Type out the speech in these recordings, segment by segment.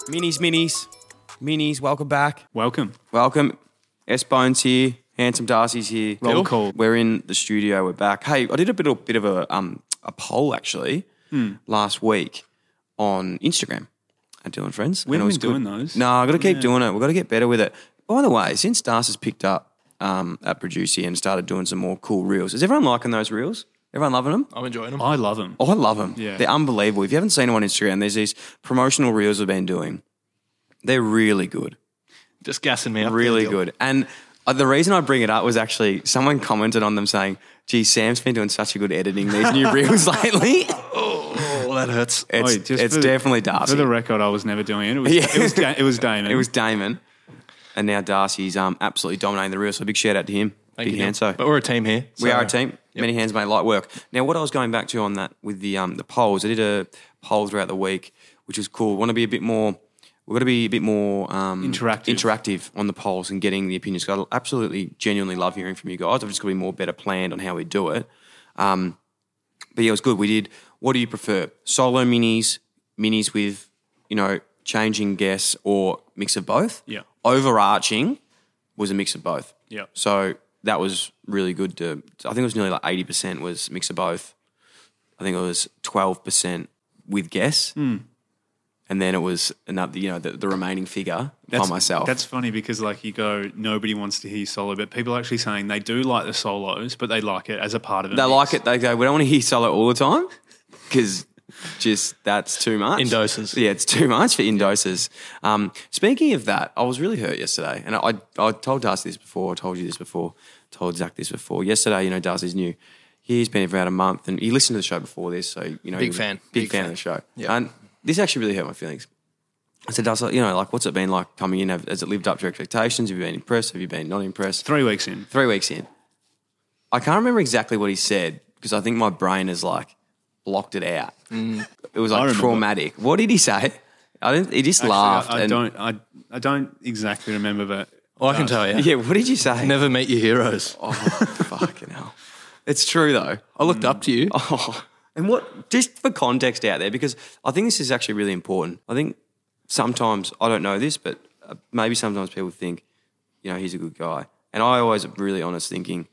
Minis, welcome back. Welcome. S-Bones here, Handsome Darcy's here. Roll call. We're in the studio, we're back. Hey, I did a bit of a poll actually last week on Instagram at Dylan Friends. We and it was haven't been good. doing those. No, I've got to keep doing it. We've got to get better with it. By the way, since Darcy's picked up at Producer and started doing some more cool reels, is everyone liking those reels? Everyone loving them? I'm enjoying them. I love them. Oh, I love them. Yeah. They're unbelievable. If you haven't seen them on Instagram, there's these promotional reels we've been doing. They're really good. Just gassing me up. Really there, Dylan. good. And the reason I bring it up was actually someone commented on them saying, gee, Sam's been doing such a good editing these new reels lately. Oh, that hurts. It's definitely Darcy. For the record, I was never doing it. It was Damon. It was Damon. And now Darcy's absolutely dominating the reels. So big shout out to him. Thank Big you, hand. Dylan. But we're a team here. We so- are a team. Yep. Many hands make light work. Now, what I was going back to on that with the polls, I did a poll throughout the week, which was cool. Want to be a bit more. We've got to be a bit more interactive on the polls and getting the opinions. I absolutely, genuinely love hearing from you guys. I've just got to be more better planned on how we do it. But yeah, it was good. We did. What do you prefer? Solo minis with changing guests, or mix of both? Yeah. Overarching was a mix of both. Yeah. So that was really good I think it was nearly like 80% was mix of both. I think it was 12% with guests. And then it was another, the remaining figure by myself. That's funny because you go, nobody wants to hear solo, but people are actually saying they do like the solos, but they like it as a part of it. They like it. They go, we don't want to hear solo all the time because that's too much. In doses. Yeah, it's too much for in doses. Speaking of that, I was really hurt yesterday. And I told Darcy this before. I told you this before. Told Zach this before. Yesterday, Darcy's new. He's been here for about a month and he listened to the show before this. So, Big fan. Big fan of the show. Yeah. And this actually really hurt my feelings. I said, Darcy, what's it been like coming in? Has it lived up to your expectations? Have you been impressed? Have you been not impressed? 3 weeks in. 3 weeks in. I can't remember exactly what he said because I think my brain has blocked it out. It was traumatic. What did he say? He just laughed. I don't exactly remember, but Well, I can tell you. Yeah, what did you say? Never meet your heroes. Oh, fucking hell. It's true though. I looked up to you. Oh, and just for context out there, because I think this is actually really important. I think sometimes, I don't know this, but maybe sometimes people think, he's a good guy. And I always really honest thinking,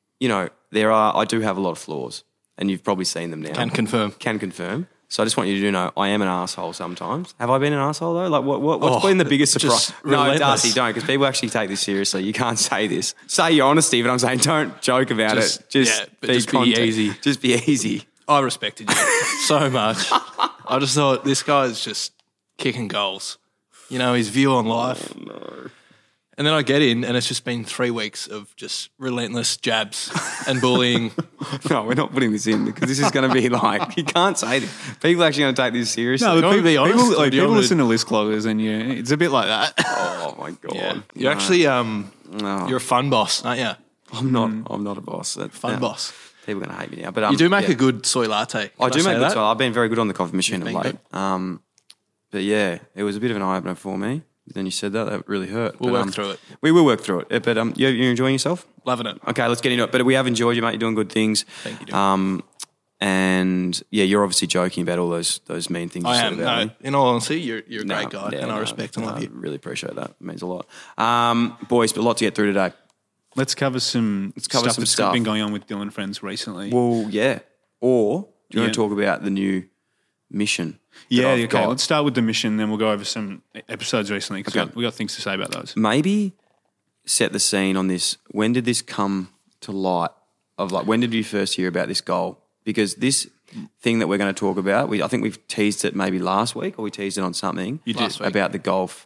I do have a lot of flaws and you've probably seen them now. Can confirm. So I just want you to know I am an asshole sometimes. Have I been an asshole though? What's been the biggest surprise? No, relentless. Darcy, don't, because people actually take this seriously. You can't say this. Say your honesty, but I'm saying don't joke about it. Just be easy. Just be easy. I respected you so much. I just thought this guy's just kicking goals. His view on life. Oh, no. And then I get in and it's just been 3 weeks of just relentless jabs and bullying. No, we're not putting this in because this is going to be you can't say this. People are actually going to take this seriously. No, Can we be honest? people listen to list cloggers and it's a bit like that. Oh my God. Yeah. You're actually you're a fun boss, aren't you? I'm not a boss. Fun boss. People are going to hate me now. But You do make a good soy latte. I do make that? good soy. I've been very good on the coffee machine of been late. But yeah, it was a bit of an eye-opener for me. Then you said that really hurt. We'll work through it. We will work through it. But you're enjoying yourself? Loving it. Okay, let's get into it. But we have enjoyed you, mate. You're doing good things. Thank you, Dylan. And yeah, you're obviously joking about all those mean things. I you am. said about me. In all honesty, you're a great guy, and I respect and love you. I really appreciate that. It means a lot. Boys, but a lot to get through today. Let's cover some stuff. That's been going on with Dylan Friends recently. Well, yeah. Or do you want to talk about the new mission? Okay. Let's start with the mission, then we'll go over some episodes recently because we got things to say about those. Maybe set the scene on this. When did this come to light? When did you first hear about this goal? Because this thing that we're going to talk about, I think we've teased it maybe last week, or we teased it on something. You did. About the golf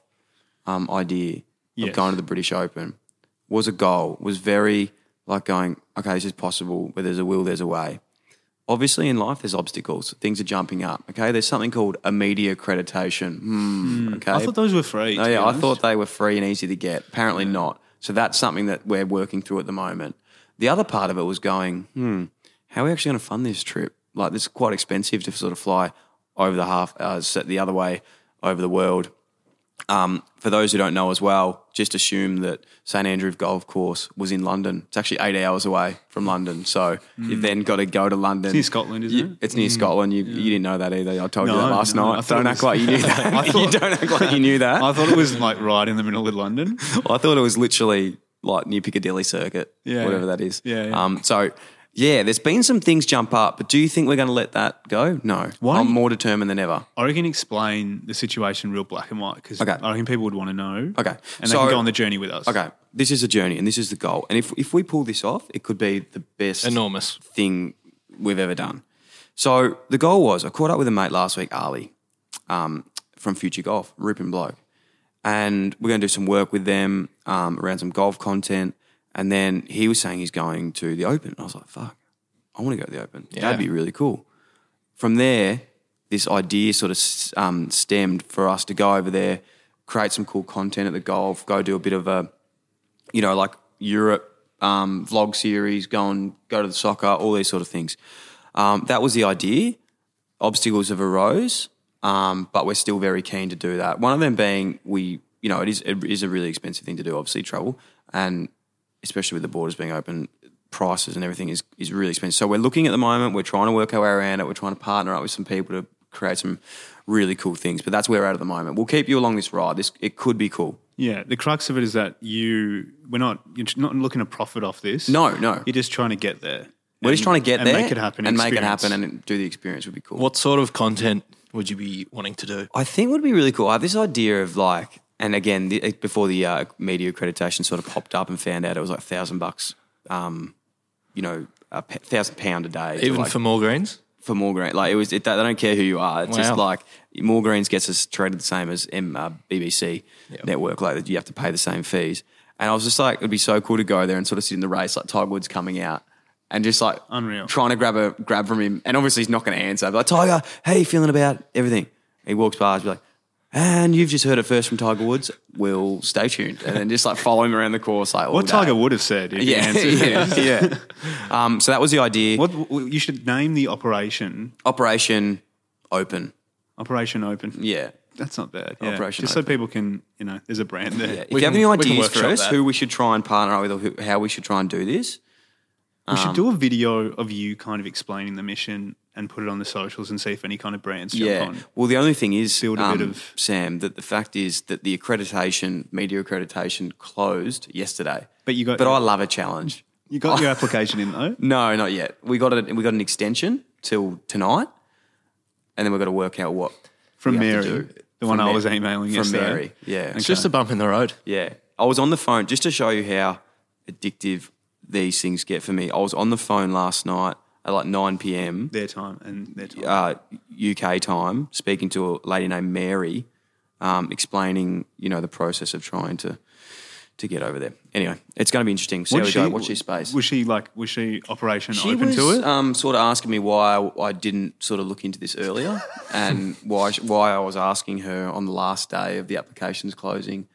idea of going to the British Open. Was a goal. Was very going, okay, this is possible. Where there's a will, there's a way. Obviously, in life, there's obstacles. Things are jumping up. Okay, there's something called a media accreditation. Okay, I thought those were free. Oh, yeah, I thought they were free and easy to get. Apparently not. So that's something that we're working through at the moment. The other part of it was going, how are we actually going to fund this trip? This is quite expensive to sort of fly over the the other way over the world. For those who don't know as well, just assume that St Andrew Golf Course was in London. It's actually 8 hours away from London. So you've then got to go to London. It's near Scotland, isn't it? It's near Scotland. You didn't know that either. I told you that last night. Don't act like you knew that. You don't act like you knew that. I thought it was like right in the middle of London. I thought it was literally like near Piccadilly Circuit, whatever that is. Yeah. So, there's been some things jump up, but do you think we're going to let that go? No. Why? I'm more determined than ever. I reckon explain the situation real black and white because I reckon people would want to know. Okay. And they can go on the journey with us. Okay. This is a journey and this is the goal. And if we pull this off, it could be the best enormous thing we've ever done. So the goal was, I caught up with a mate last week, Ali, from Future Golf, Rupin bloke. And we're going to do some work with them around some golf content. And then he was saying he's going to the Open. I was like, fuck, I want to go to the Open. Yeah. That'd be really cool. From there, this idea sort of stemmed for us to go over there, create some cool content at the golf, go do a bit of a, like Europe vlog series, go to the soccer, all these sort of things. That was the idea. Obstacles have arose, but we're still very keen to do that. One of them being it is a really expensive thing to do, obviously, travel, and especially with the borders being open, prices and everything is really expensive. So we're looking at the moment, we're trying to work our way around it, we're trying to partner up with some people to create some really cool things, but that's where we're at the moment. We'll keep you along this ride. It could be cool. Yeah, the crux of it is that you're not looking to profit off this. No. You're just trying to get there. We're just trying to get there and make it happen. And do the experience would be cool. What sort of content would you be wanting to do? I think would be really cool. I have this idea of like, and again, before the media accreditation sort of popped up and found out it was like $1,000, £1,000 a day. Even for more greens? For more greens. Like they don't care who you are. It's just like more greens gets us treated the same as BBC network. Like you have to pay the same fees. And I was just like, it'd be so cool to go there and sort of sit in the race like Tiger Woods coming out and just like unreal, trying to grab from him. And obviously he's not going to answer. But like, Tiger, how you feeling about everything? He walks past, be like, and you've just heard it first from Tiger Woods. We'll stay tuned, and then just like follow him around the course. Like what Tiger would have said if he answered. Yeah. So that was the idea. What you should name the operation? Operation Open. Operation Open. Yeah. That's not bad. Yeah. Operation just Open. So people can, there's a brand there. Yeah. If you have any ideas for us, who we should try and partner up with, or how we should try and do this, we should do a video of you kind of explaining the mission and put it on the socials and see if any kind of brands jump on. Well, the only thing is, build a bit of Sam, that the fact is that the media accreditation closed yesterday. But I love a challenge. You got your application in though? No, not yet. We got an extension till tonight, and then we've got to work out what from Mary, the one I was emailing yesterday. From Mary, yeah. It's just a bump in the road. Yeah, I was on the phone just to show you how addictive these things get for me. I was on the phone last night at like 9 p.m. Their time. UK time, speaking to a lady named Mary, explaining, the process of trying to get over there. Anyway, it's going to be interesting. See how we go. Watch this space. Was she Operation she Open was, to it? Sort of asking me why I didn't sort of look into this earlier and why I was asking her on the last day of the applications closing.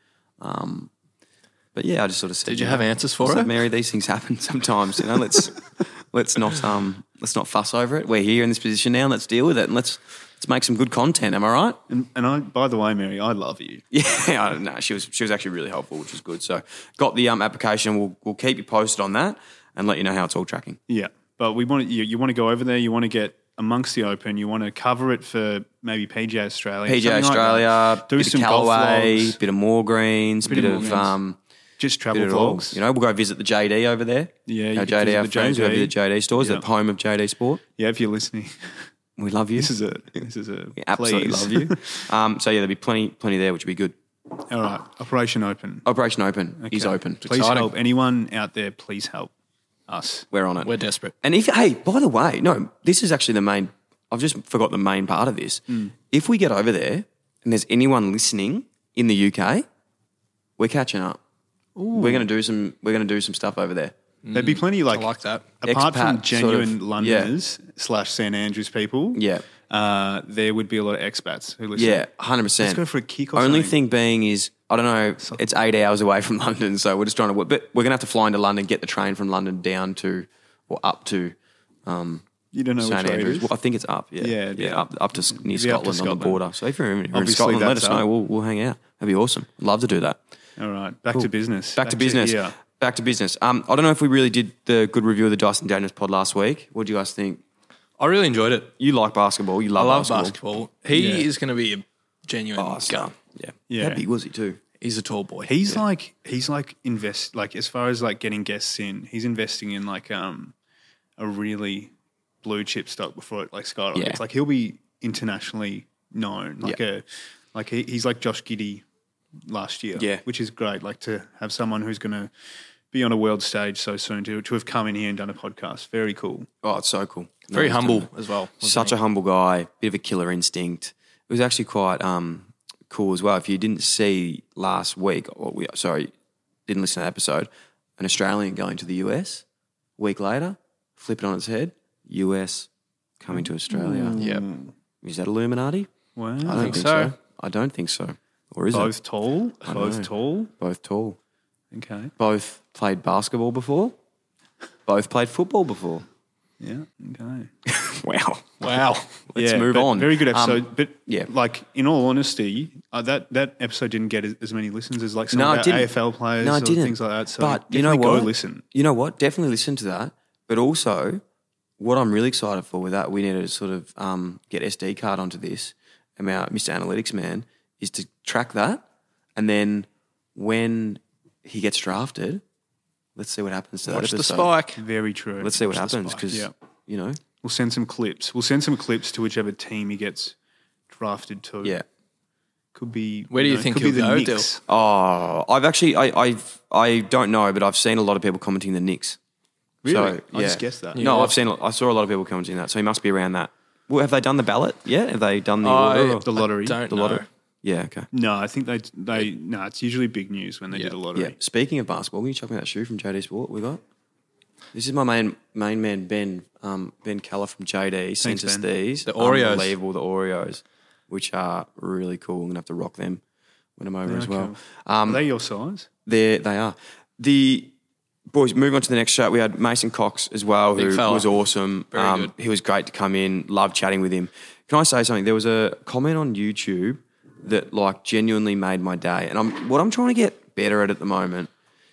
But yeah, I just sort of said. Did you have answers for her? Mary, these things happen sometimes. Let's not fuss over it. We're here in this position now. Let's deal with it and let's make some good content. Am I right? And I, by the way, Mary, I love you. Yeah, I don't know. She was actually really helpful, which was good. So got the application. We'll keep you posted on that and let you know how it's all tracking. Yeah, but you want to go over there. You want to get amongst the Open. You want to cover it for maybe PGA Australia. PGA Australia. Like do bit some of Callaway, bit of More Greens, bit of just travel vlogs. We'll go visit the JD over there. Yeah, our JD, our friends, go visit the JD stores, the home of JD Sport. Yeah, if you're listening, we love you. This is a we absolutely love you. There'll be plenty there, which will be good. All right, Operation Open. Operation Open is open. Please help anyone out there. Please help us. We're on it. We're desperate. And by the way, no, this is actually the main. I've just forgot the main part of this. If we get over there and there's anyone listening in the UK, we're catching up. Ooh. We're going to do some stuff over there. There'd be plenty I like that. Apart from genuine Londoners / St Andrews people. Yeah. There would be a lot of expats who listen. Yeah, 100%. Let's go for a kick or Only something. thing being is, I don't know, it's 8 hours away from London, so we're just trying to work. But we're going to have to fly into London, get the train from London down to, or up to you don't know St which Andrews. way it is? I think it's up, yeah. Yeah. Up to near Maybe up to Scotland on the border. So if you're in Obviously Scotland, let us that's know. up. We'll hang out. That'd be awesome. I'd love to do that. All right, back to business. Back to business. Back to business. I don't know if we really did the good review of the Dyson Daniels pod last week. What do you guys think? I really enjoyed it. You like basketball. You love basketball. He is going to be a genuine gun. Yeah. How big was he too? He's a tall boy. He's like invest like as far as like getting guests in, he's investing in like a really blue chip stock before it like skyrockets. Yeah. Like he'll be internationally known. Like he's like Josh Giddey last year. Yeah. Which is great. Like to have someone who's gonna be on a world stage so soon to have come in here and done a podcast. Very cool. Oh, it's so cool. Very humble as well. Such a humble guy, bit of a killer instinct. It was actually quite cool as well. If you didn't see last week, didn't listen to that episode, an Australian going to the US, a week later, flip it on its head, US coming to Australia. Yep. Is that Illuminati? Wow. I don't think so. I don't think so. Or is Both it? tall? Both tall? Both tall. Okay. Both played basketball before. Both played football before. Yeah. Okay. Wow. Let's move on. Very good episode. But yeah. like in all honesty, that episode didn't get as many listens as like some of our AFL players or things like that. So but you know what? Go listen. You know what? Definitely listen to that. But also, what I'm really excited for with that, we need to sort of get SD card onto this. And our Mr. Analytics man is to track that, and then when he gets drafted, let's see what happens to that Watch episode. the spike. Very true. Let's see what happens because you know. We'll send some clips. We'll send some clips to whichever team he gets drafted to. Yeah. Could be. Where do you think he'll go, Dill? Oh, I've actually, I don't know, but I've seen a lot of people commenting the Knicks. Really? So, I just guessed that. No, I saw a lot of people commenting that, so he must be around that. Well, have they done the ballot yet? Have they done the lottery? The lottery. Yeah, okay. No, I think no, it's usually big news when they do the lottery. Yeah. Speaking of basketball, can you chuck me that shoe from JD Sport we got? This is my main man, Ben Keller from JD. Sent us these. The Oreos. Unbelievable, the Oreos, which are really cool. I'm going to have to rock them when I'm over as well. Cool. Are they your size? They are. The boys, moving on to the next show, we had Mason Cox as well, who was awesome. Very good. He was great to come in. Loved chatting with him. Can I say something? There was a comment on YouTube that like genuinely made my day. And what I'm trying to get better at the moment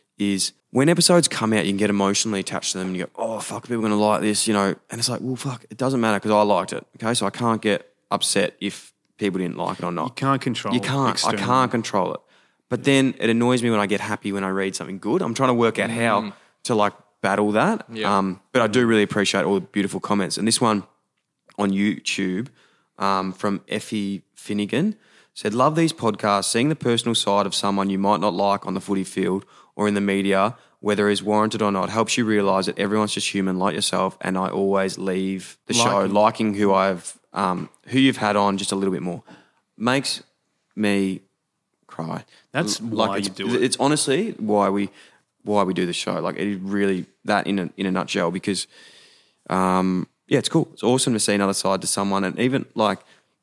is when episodes come out, you can get emotionally attached to them and you go, oh, fuck, people are going to like this, you know. And it's like, well, fuck, it doesn't matter because I liked it, okay? So I can't get upset if people didn't like it or not. You can't control it. You can't. I can't control it. But then it annoys me when I get happy when I read something good. I'm trying to work out how to like battle that. Yeah. But I do really appreciate all the beautiful comments. And this one on YouTube from Effie Finnegan said, love these podcasts, seeing the personal side of someone you might not like on the footy field or in the media, whether it's warranted or not, helps you realise that everyone's just human like yourself. And I always leave the show liking who you've had on just a little bit more. Makes me cry. That's why you do it. It's honestly why we do the show. Like it is really that in a nutshell because it's cool. It's awesome to see another side to someone and even like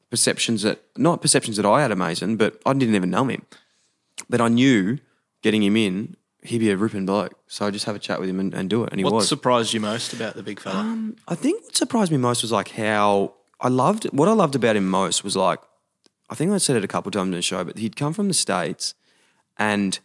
not perceptions that I had of Mason, but I didn't even know him. But I knew getting him in, he'd be a ripping bloke. So I just have a chat with him and do it. And he was. What surprised you most about the big fella? I think what surprised me most was like what I loved about him most was like, I think I said it a couple of times in the show, but he'd come from the States and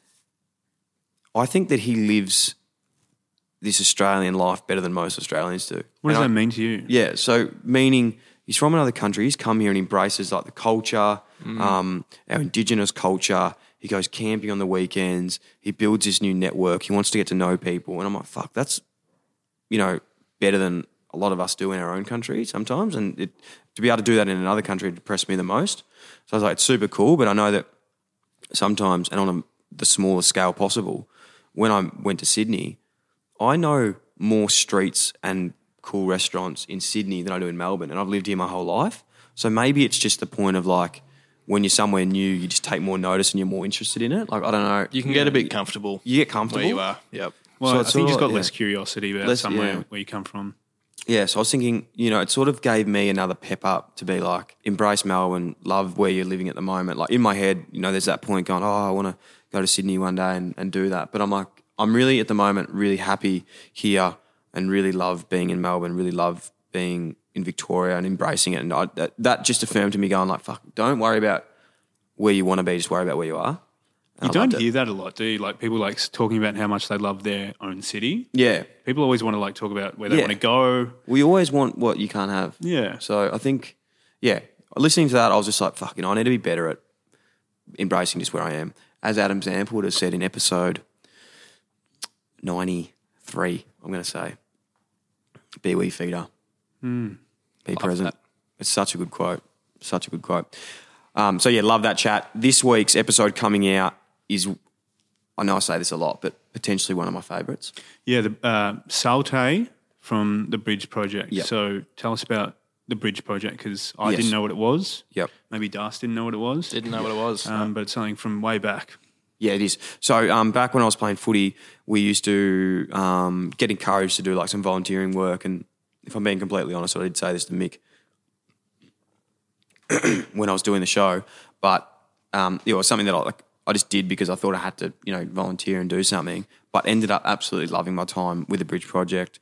I think that he lives this Australian life better than most Australians do. What does that mean to you? Yeah, so meaning he's from another country. He's come here and embraces like the culture, our Indigenous culture. He goes camping on the weekends. He builds this new network. He wants to get to know people. And I'm like, fuck, that's, better than a lot of us do in our own country sometimes. And to be able to do that in another country depressed me the most. So I was like, it's super cool. But I know that sometimes, and on the smallest scale possible, when I went to Sydney, I know more streets and cool restaurants in Sydney than I do in Melbourne. And I've lived here my whole life. So maybe it's just the point of like, when you're somewhere new, you just take more notice and you're more interested in it. Like, I don't know. You can get a bit comfortable. You get comfortable. Where you are. Yep. Well, I think you just got less curiosity about somewhere where you come from. Yeah, so I was thinking, it sort of gave me another pep up to be like, embrace Melbourne, love where you're living at the moment. Like in my head, there's that point going, I want to go to Sydney one day and do that. But I'm like, I'm really at the moment really happy here and really love being in Melbourne, really love being in Victoria and embracing it. And that just affirmed to me going like, fuck, don't worry about where you want to be, just worry about where you are. You don't hear that a lot, do you? Like people like talking about how much they love their own city. Yeah. People always want to like talk about where they want to go. We always want what you can't have. Yeah. So I think, listening to that, I was just like, fucking, I need to be better at embracing just where I am. As Adam Zamp would have said in episode 93, I'm going to say, be wee feeder. Be present. It's such a good quote. Such a good quote. Love that chat. This week's episode coming out is, I know I say this a lot, but potentially one of my favourites. Yeah, the Salte from the Bridge Project. Yep. So tell us about the Bridge Project, because I didn't know what it was. Yep. Maybe Das didn't know what it was. Didn't know what it was. But it's something from way back. Yeah, it is. So back when I was playing footy, we used to get encouraged to do like some volunteering work. And if I'm being completely honest, I did say this to Mick when I was doing the show, but it was something that I just did because I thought I had to, volunteer and do something, but ended up absolutely loving my time with the Bridge Project,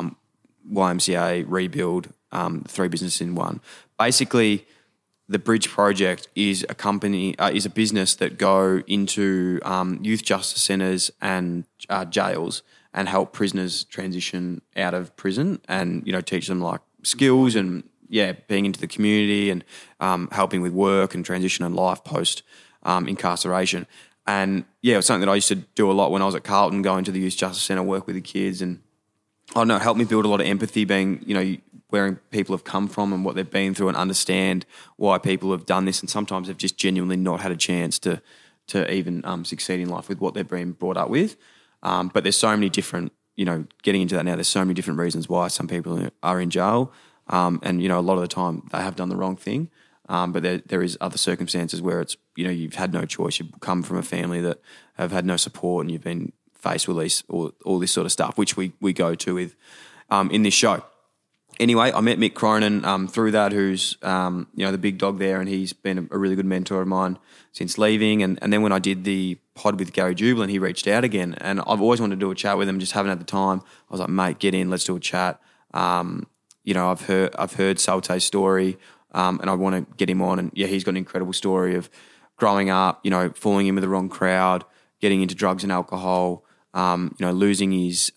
YMCA, Rebuild, 3 businesses in one. Basically, the Bridge Project is a business that go into youth justice centres and jails and help prisoners transition out of prison and, teach them like skills and, being into the community and helping with work and transition and life post incarceration. And, it was something that I used to do a lot when I was at Carlton, going to the youth justice centre, work with the kids, and I don't know, helped me build a lot of empathy, being, where people have come from and what they've been through, and understand why people have done this, and sometimes they've just genuinely not had a chance to even succeed in life with what they've been brought up with. But there's so many different, getting into that now, there's so many different reasons why some people are in jail. And, a lot of the time they have done the wrong thing. But there is other circumstances where it's, you've had no choice. You've come from a family that have had no support, and you've been faced with all this sort of stuff, which we go to with in this show. Anyway, I met Mick Cronin through that, who's, the big dog there, and he's been a really good mentor of mine since leaving. And then when I did the pod with Gary Jubilant, he reached out again, and I've always wanted to do a chat with him, just haven't had the time. I was like, mate, get in, let's do a chat. I've heard Salte's story, and I want to get him on. And he's got an incredible story of growing up, falling in with the wrong crowd, getting into drugs and alcohol, losing his,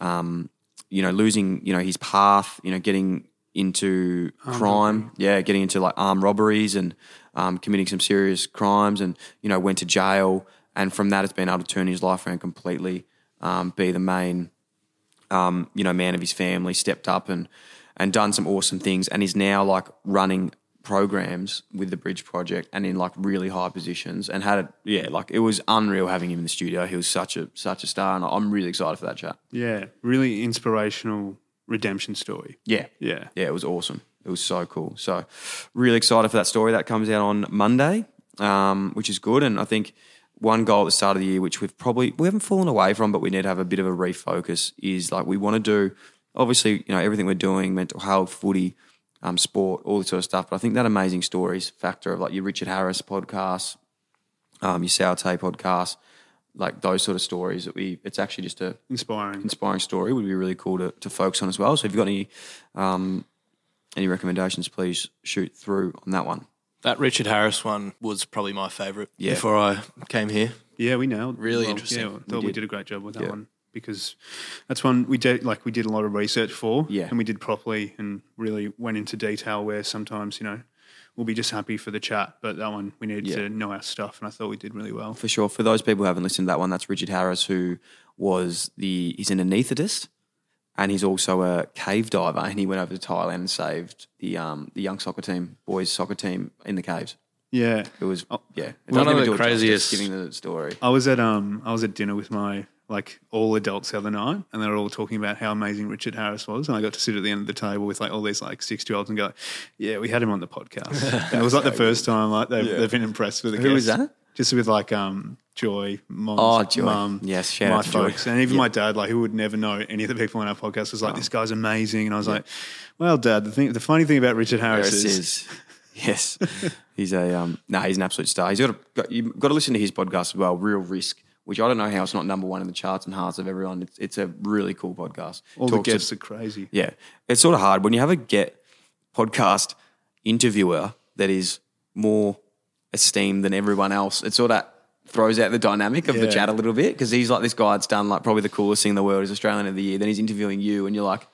his path, getting into crime, getting into like armed robberies and committing some serious crimes, and went to jail, and from that has been able to turn his life around completely, be the main man of his family, stepped up and done some awesome things, and is now like running programs with the Bridge Project and in like really high positions, and it was unreal having him in the studio. He was such a star, and I'm really excited for that chat. Yeah, really inspirational redemption story. Yeah, it was awesome. It was so cool. So really excited for that story. That comes out on Monday, which is good. And I think one goal at the start of the year, which we haven't fallen away from, but we need to have a bit of a refocus, is like we want to do, obviously, everything we're doing, mental health, footy, sport, all this sort of stuff. But I think that amazing stories factor of like your Richard Harris podcast, your Saute podcast, like those sort of stories it's actually just a inspiring story would be really cool to focus on as well. So if you've got any recommendations, please shoot through on that one. That Richard Harris one was probably my favourite before I came here. Yeah, we nailed it. Really interesting. Yeah, I thought we did a great job with that one, because that's one we did a lot of research for, and we did properly and really went into detail where sometimes, we'll be just happy for the chat, but that one we needed to know our stuff, and I thought we did really well. For sure. For those people who haven't listened to that one, that's Richard Harris, who he's an anaesthetist, and he's also a cave diver, and he went over to Thailand and saved the young boys soccer team in the caves. Yeah. It was, One of the craziest. Giving the story. I was at dinner with my all adults the other night, and they were all talking about how amazing Richard Harris was, and I got to sit at the end of the table with like all these like 60-year-olds and go, yeah, we had him on the podcast. And it was like the first time like they've been impressed with the guest. Who was that? Just with like Joy, Mom's mum, yes, shout my out to folks, Joy. and even my dad, like who would never know any of the people on our podcast, was like, this guy's amazing, and I was like, well, Dad, the funny thing about Richard Harris is yes, he's he's an absolute star. You've got to listen to his podcast as well, Real Risk, which I don't know how it's not number one in the charts and hearts of everyone. It's a really cool podcast. All the guests are crazy. Yeah, it's sort of hard when you have a podcast interviewer that is more esteemed than everyone else. It sort of throws out the dynamic of the chat a little bit because he's like this guy that's done like probably the coolest thing in the world is Australian of the Year. Then he's interviewing you and you're like,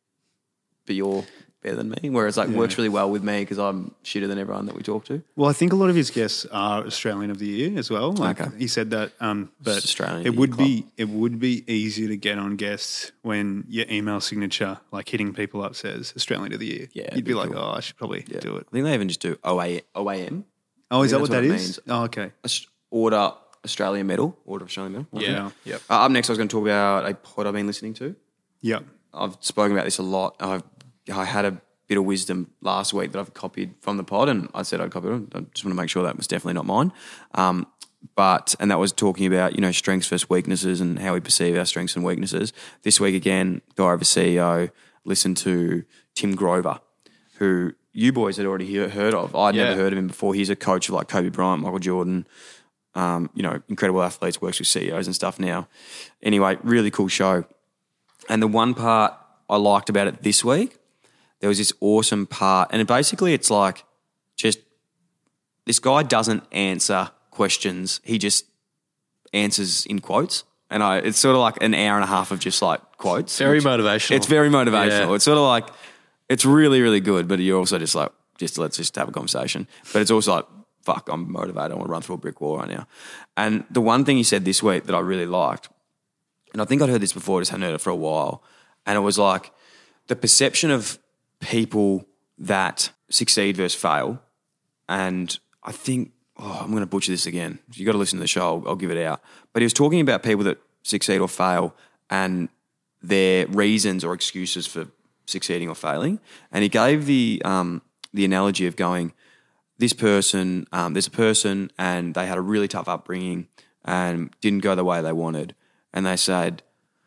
but you're better than me. Whereas like works really well with me because I'm shitter than everyone that we talk to. Well, I think a lot of his guests are Australian of the Year as well. Like he said that, but it would be easier to get on guests when your email signature, like hitting people up, says Australian of the Year. Yeah, you'd be like, oh, I should probably do it. I think they even just do OAM. Oh, is that what that is? Means. Oh, okay. Order of Australian Medal. Yeah. Yep. Up next, I was going to talk about a pod I've been listening to. Yep. I've spoken about this a lot. I had a bit of wisdom last week that I've copied from the pod, and I said I'd copy it. I just want to make sure that was definitely not mine. And that was talking about, strengths versus weaknesses and how we perceive our strengths and weaknesses. This week again, Diary of a CEO, listened to Tim Grover, who you boys had already heard of. I'd never heard of him before. He's a coach of like Kobe Bryant, Michael Jordan, incredible athletes, works with CEOs and stuff now. Anyway, really cool show. And the one part I liked about it this week, there was this awesome part, and basically it's like just this guy doesn't answer questions. He just answers in quotes. And it's sort of like an hour and a half of just like quotes. Very motivational. It's very motivational. Yeah. It's sort of like, it's really, really good, but you're also just like, let's just have a conversation. But it's also like, fuck, I'm motivated. I want to run through a brick wall right now. And the one thing he said this week that I really liked, and I think I'd heard this before, just hadn't heard it for a while, and it was like the perception of people that succeed versus fail. And I think, I'm going to butcher this again. You got to listen to the show. I'll give it out. But he was talking about people that succeed or fail and their reasons or excuses for succeeding or failing. And he gave the analogy of going, this person, there's a person and they had a really tough upbringing and didn't go the way they wanted. And they said,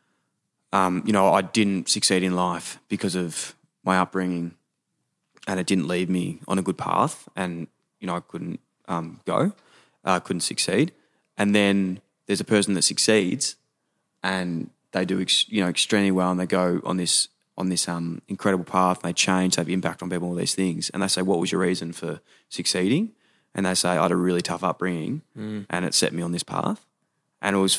I didn't succeed in life because of my upbringing and it didn't lead me on a good path and, I couldn't couldn't succeed. And then there's a person that succeeds and they do, extremely well and they go on this incredible path and they change, they have impact on people, all these things. And they say, what was your reason for succeeding? And they say, I had a really tough upbringing and it set me on this path. And I was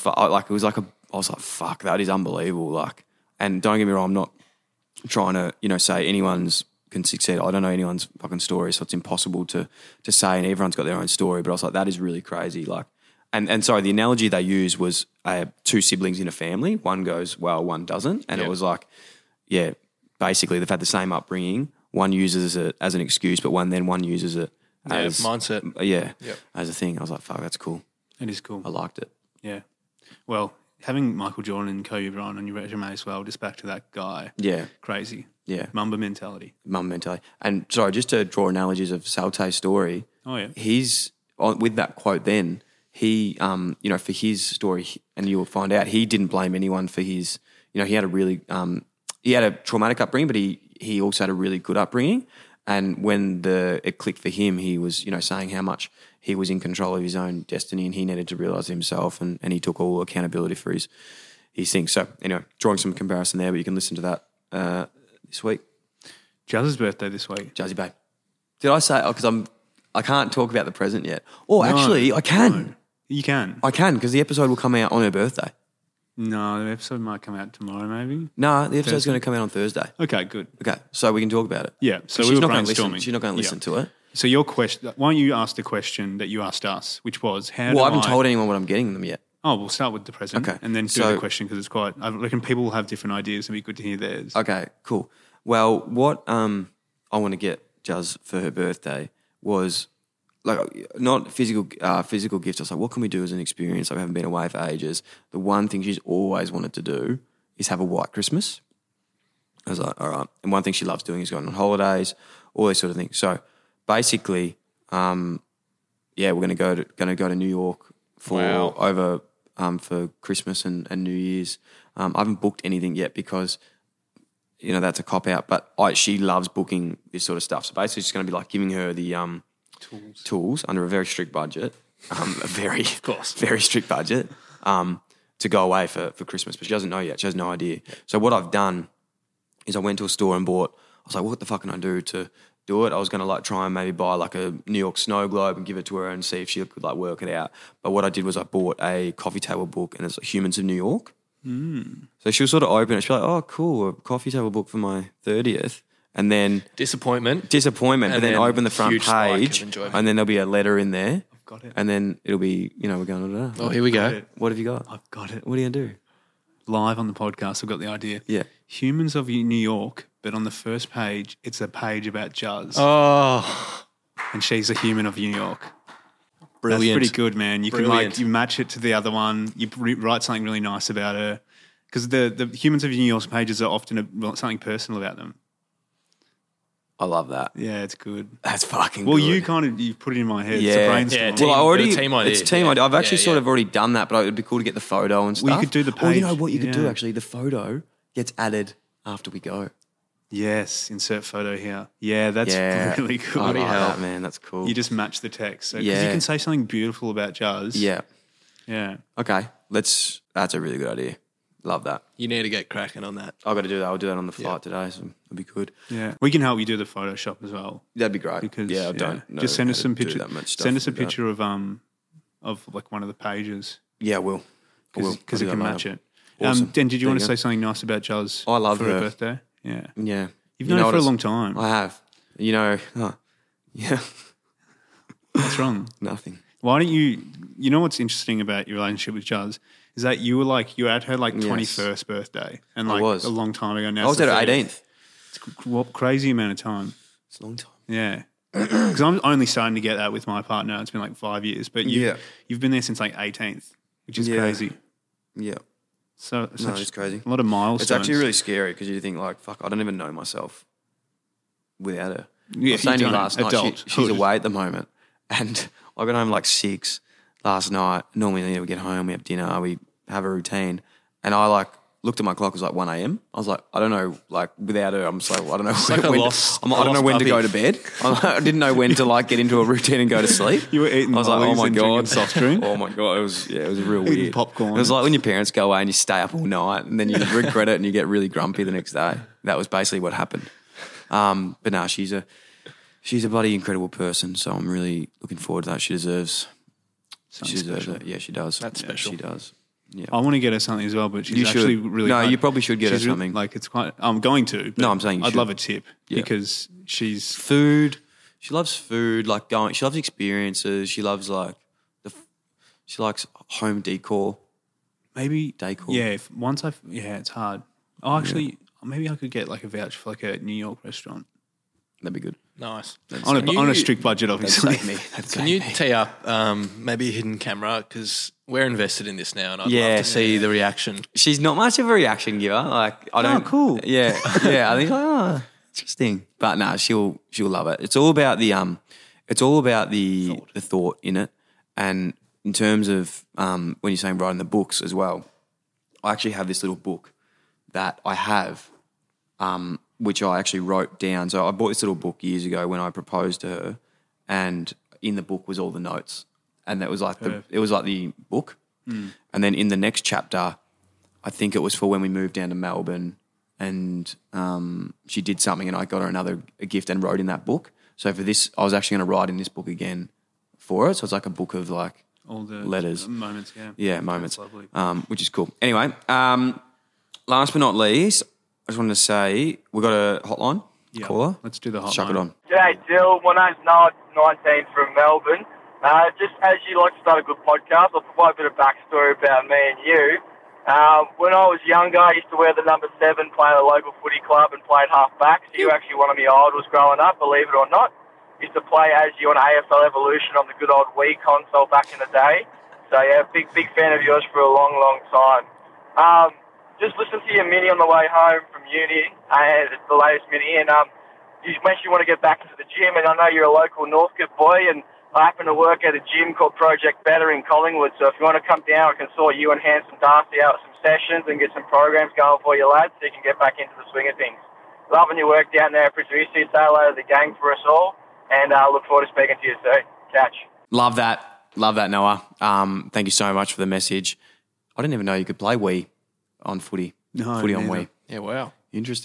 like, fuck, that is unbelievable. Like, and don't get me wrong, I'm not trying to, say anyone's can succeed. I don't know anyone's fucking story, so it's impossible to say, and everyone's got their own story. But I was like, that is really crazy. Like, and sorry, the analogy they used was two siblings in a family. One goes well, one doesn't. And it was like, basically they've had the same upbringing. One uses it as an excuse, but one uses it as mindset. As a thing. I was like, fuck, that's cool. It is cool. I liked it. Yeah. Well, having Michael Jordan and Kobe Bryant on your resume as well, just back to that guy. Yeah. Crazy. Yeah. Mamba mentality. And sorry, just to draw analogies of Salte's story. Oh, yeah. He's, with that quote then, he, for his story, and you'll find out, he didn't blame anyone for his, he had a really, he had a traumatic upbringing, but he also had a really good upbringing. And when it clicked for him, he was, saying how much he was in control of his own destiny and he needed to realise himself and he took all accountability for his things. So, anyway, drawing some comparison there, but you can listen to that this week. Jazz's birthday this week. Jazzy Babe. Did I say, because I can't talk about the present yet. Actually, I can. No, you can. I can, because the episode will come out on her birthday. No, the episode might come out tomorrow maybe. No, the episode's going to come out on Thursday. Okay, good. Okay, so we can talk about it. Yeah, so she's not going to listen. She's not going to listen to it. So your question, why don't you ask the question that you asked us, which was I haven't told anyone what I'm getting them yet. Oh, we'll start with the present and then do the question because it's I reckon people will have different ideas and it'd be good to hear theirs. Okay, cool. Well, what I want to get Jazz for her birthday was like not physical gifts. I was like, what can we do as an experience? Like, we haven't been away for ages. The one thing she's always wanted to do is have a white Christmas. I was like, all right. And one thing she loves doing is going on holidays, all these sort of things. So basically, we're going to go to New York for Christmas and New Year's. I haven't booked anything yet because that's a cop out. But she loves booking this sort of stuff. So basically, it's going to be like giving her the tools under a very strict budget, very strict budget, to go away for Christmas. But she doesn't know yet. She has no idea. So what I've done is I went to a store and bought. I was like, what the fuck can I do to do it. I was going to like try and maybe buy like a New York snow globe and give it to her and see if she could like work it out. But what I did was I bought a coffee table book and it's like Humans of New York. So she'll sort of open it. She'll be like, oh, cool, a coffee table book for my 30th. And then disappointment. But then open the front page and then there'll be a letter in there. I've got it. And then it'll be, we're going to. Oh, here we go. What have you got? I've got it. What are you going to do? Live on the podcast, I've got the idea. Yeah. Humans of New York, but on the first page, it's a page about Juz. Oh. And she's a human of New York. Brilliant. That's pretty good, man. You can you match it to the other one. You write something really nice about her. Because the Humans of New York pages are often something personal about them. I love that. Yeah, it's good. That's fucking well, good. you put it in my head. Yeah. It's a brainstorm. Team, well, I already, team idea. It's a team idea. I've actually sort of already done that, but it would be cool to get the photo and stuff. Well, you could do the page. Or you know what you could do actually? The photo gets added after we go. Yes, insert photo here. Yeah, that's really cool. I like that, man. That's cool. You just match the text. Because you can say something beautiful about Juz. Yeah. Yeah. Okay. That's a really good idea. Love that. You need to get cracking on that. I've got to do that. I'll do that on the flight today, so it'll be good. Yeah. We can help you do the Photoshop as well. That'd be great. Because I don't know. Just send us some pictures. Send us a like picture of like one of the pages. Yeah, I will. Because it can match it. Awesome. Dan, did you want to say something nice about Juz? I love for her birthday. Yeah. Yeah. You've known her for a long time. I have. Yeah. What's wrong? Nothing. Why don't you know what's interesting about your relationship with Juz is that you were at her 21st birthday and a long time ago now. I was at her 18th. It's a crazy amount of time. It's a long time. Yeah. Because I'm only starting to get that with my partner. It's been 5 years. But you've been there since 18th, which is crazy. Yeah. So it's crazy. A lot of milestones. It's actually really scary because you think fuck, I don't even know myself without her. Yeah, I was saying to you last night, she's away at the moment. And I got home 6 last night. Normally we get home, we have dinner, we have a routine. And I looked at my clock, it was 1 a.m. I was I don't know, without her, I'm just I don't know. I don't know when to go to bed. I didn't know when to get into a routine and go to sleep. You were eating oh my God, soft drink. Oh my God, it was real weird. Popcorn. It was when your parents go away and you stay up all night and then you regret it and you get really grumpy the next day. That was basically what happened. But no, she's a bloody incredible person. So I'm really looking forward to that. She deserves it. Yeah, she does. That's special. She does. Yeah. I want to get her something as well, but she's actually really. No, you probably should get her something. It's quite. I'm going to. No, I'm saying I'd love a tip because she's food. She loves food. She loves experiences. She loves she likes home decor. Maybe decor. Yeah. It's hard. Oh, actually, maybe I could get a voucher for a New York restaurant. That'd be good. Nice. On a strict budget, obviously. Can you tee up maybe a hidden camera because we're invested in this now, and I'd love to see the reaction. She's not much of a reaction giver. I don't. Oh, cool. Yeah, yeah. I think interesting, but no, she'll love it. It's all about the thought in it, and in terms of when you're saying writing the books as well. I actually have this little book that I have. Which I actually wrote down. So I bought this little book years ago when I proposed to her, and in the book was all the notes, and that was the book. And then in the next chapter, I think it was for when we moved down to Melbourne, and she did something, and I got her a gift and wrote in that book. So for this, I was actually going to write in this book again for it. So it's a book of all the letters, moments, moments, that's lovely. Which is cool. Anyway, last but not least. I just wanted to say, we got a hotline caller. Let's do the hotline. Chuck it on. G'day, Dill. My name's Noah, 19 from Melbourne. Just as you like to start a good podcast, I'll provide a bit of backstory about me and you. When I was younger, I used to wear the number 7, play at a local footy club and played half-back. So you were actually one of my idols growing up, believe it or not. Used to play as you on AFL Evolution on the good old Wii console back in the day. So yeah, big fan of yours for a long, long time. Just listened to your mini on the way home from uni, and it's the latest mini, and you mentioned you want to get back into the gym, and I know you're a local Northcote boy, and I happen to work at a gym called Project Better in Collingwood, so if you want to come down, I can sort you and Hanson Darcy out some sessions and get some programs going for you lads so you can get back into the swing of things. Loving your work down there at Producer. Say hello to the gang for us all, and I look forward to speaking to you soon. Catch. Love that, Noah. Thank you so much for the message. I didn't even know you could play Wii. On footy. No, footy on Wii. Yeah, wow. Interesting.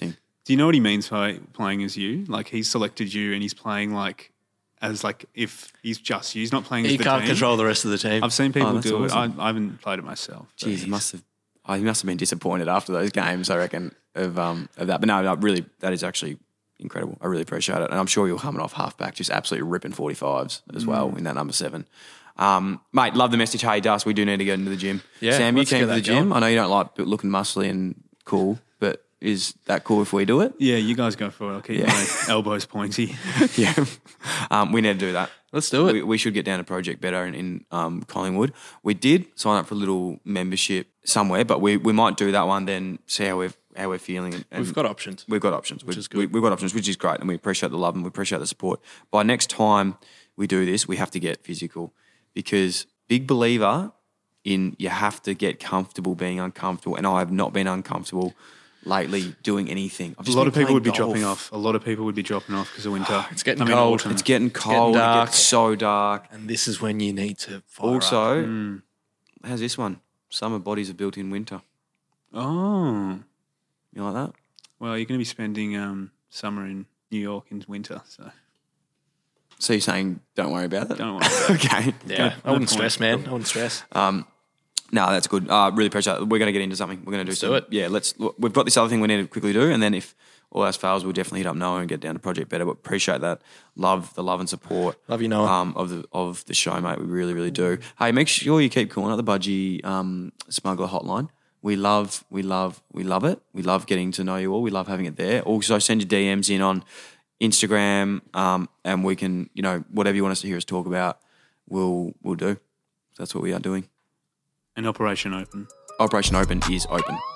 Do you know what he means by playing as you? Like he's selected you and he's playing like as like if he's just you. He's not playing as the team. He can't control the rest of the team. I've seen people do it. I haven't played it myself. Jeez, he must have been disappointed after those games, I reckon, of that. But no, really, that is actually incredible. I really appreciate it. And I'm sure you'll come off halfback, just absolutely ripping 45s as well in that number 7. Mate, love the message. Hey, Dust, we do need to get into the gym. Yeah, Sam, you came to the gym. I know you don't like looking muscly and cool, but is that cool if we do it? Yeah, you guys go for it. I'll keep my elbows pointy. Yeah. We need to do that. Let's do it. We should get down to Project Better in Collingwood. We did sign up for a little membership somewhere, but we might do that one then, see how we're feeling. And we've got options. We've got options. Which is good. We've got options, which is great, and we appreciate the love and we appreciate the support. By next time we do this, we have to get physical because big believer in you have to get comfortable being uncomfortable, and I have not been uncomfortable lately doing anything. A lot of people would be dropping off. A lot of people would be dropping off because of winter. It's getting cold. Autumn. It's getting cold. Dark. It gets so dark. And this is when you need to fire Also, up. How's this one? Summer bodies are built in winter. Oh. You like that? Well, you're going to be spending summer in New York in winter, so... So you're saying don't worry about it? Don't worry about it. Okay. Yeah, I wouldn't stress, man. I wouldn't stress. No, that's good. Really appreciate it. We're going to get into something. We're going to do it. Yeah, we've got this other thing we need to quickly do, and then if all else fails, we'll definitely hit up Noah and get down to Project Better. But appreciate that. Love and support. Love you, Noah. Of the show, mate. We really, really do. Hey, make sure you keep calling up the Budgie Smuggler hotline. We love it. We love getting to know you all. We love having it there. Also, send your DMs in on Instagram, and we can, whatever you want us to hear us talk about, we'll do. That's what we are doing. And Operation Open. Operation Open is open.